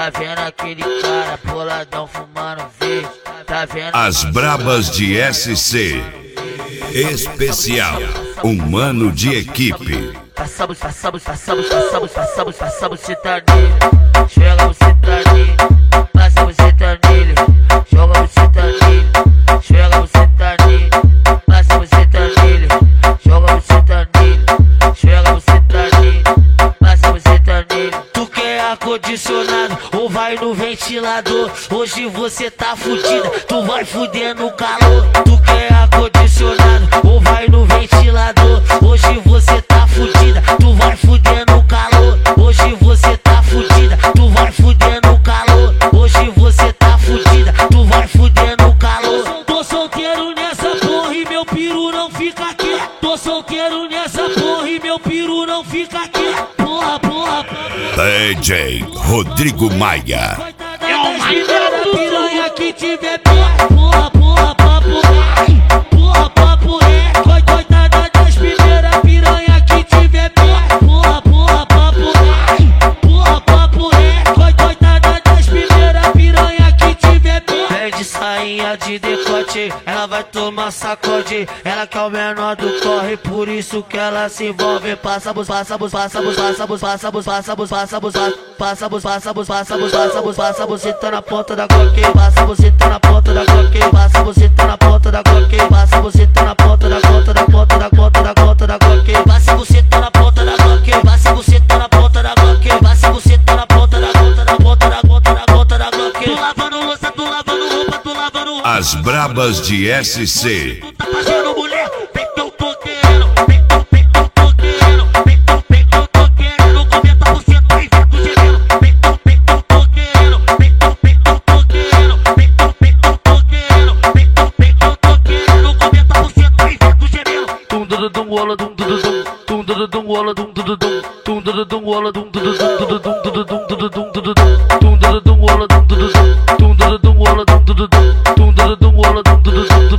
Tá vendo aquele cara boladão fumando verde? Tá vendo? As Brabas de SC. Especial. Humano de equipe. Passamos sertanejo. Jogamos sertanejo. Passamos sertanejo. Jogamos sertanejo. Jogamos sertanejo. Passamos sertanejo. Jogamos sertanejo. Jogamos sertanejo. Passamos sertanejo. Tu quer ar-condicionado ou vai no ventilador? Hoje você tá fudida, tu vai fuder no calor. Tu quer ar-condicionado ou vai no ventilador? Hoje você tá fudida, tu vai fuder no calor. Hoje você tá fudida, tu vai fuder no calor. Hoje você tá fudida, tu vai fuder no calor. Tô solteiro nessa porra e meu piru não fica aqui. Tô solteiro nessa porra e meu piru não fica aqui. Porra. DJ Rodrigo Maia. É o Maia piranha que tiver porra, papo é. Coitada das primeiras piranha que tiver porra, papo é. Coitada das primeiras piranha que tiver pé de sainha de decote, ela vai tomar sacode. Ela que é o menor do corre, por isso que ela se envolve. Passamos, senta na ponta da Glock. Passamos, senta na ponta da Glock. Passamos, senta na ponta da Glock. Passamos, senta na ponta da Glock. Passamos, senta na ponta da Glock. Passamos, senta na ponta da Glock. Passamos, senta na ponta da Glock. Tu lavando louça, tu lavando roupa, tu lavando roupa. As Brabas de SC. Tu tá fazendo mulher, vem que eu tô querendo. 90% aí vem do gemelo. Vem que eu tô querendo. Vem que eu tô querendo. 90% aí vem do gemelo. Tum ola dum ola dum ola dum ola dum